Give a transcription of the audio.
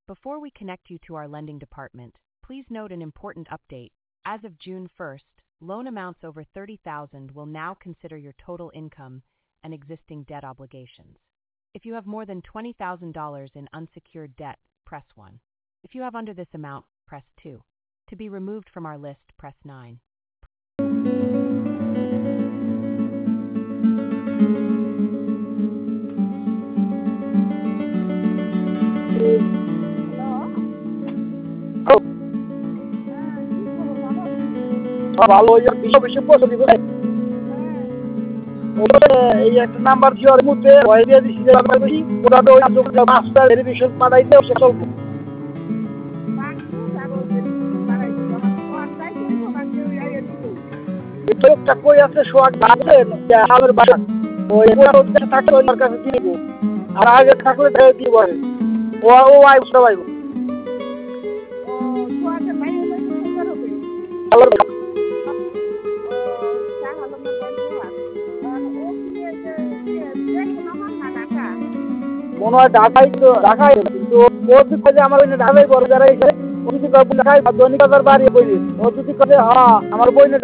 Before we connect you to our lending department, please note an important update. As of June 1st, loan amounts over $30,000 will now consider your total income and existing debt obligations. If you have more than $20,000 in unsecured debt, press 1. If you have under this amount, press 2. To be removed from our list, press 9. ভালো বিষয় বেশি পছন্দ করে এই একটা number দেওয়ার মধ্যে দিয়ে দিচ্ছি ওটা তো মাস্টার ভেরিফিকেশন পাঠাইতে চলবো একটা কই আছে সোয়াগ আমার বাসা ওই থাকলে ওর কাছে দিয়ে দেবো আর আগে থাকলে দিব ও আই সবাই মনে হয় ঢাকাই তো ঢাকাই কিন্তু ও যদি কাজে আমার ঢাকাই বড় যারা এসে উনি যদি ঢাকাই দৈনিক বাজার বাড়িয়ে বলি ও যদি কাজে আমার বই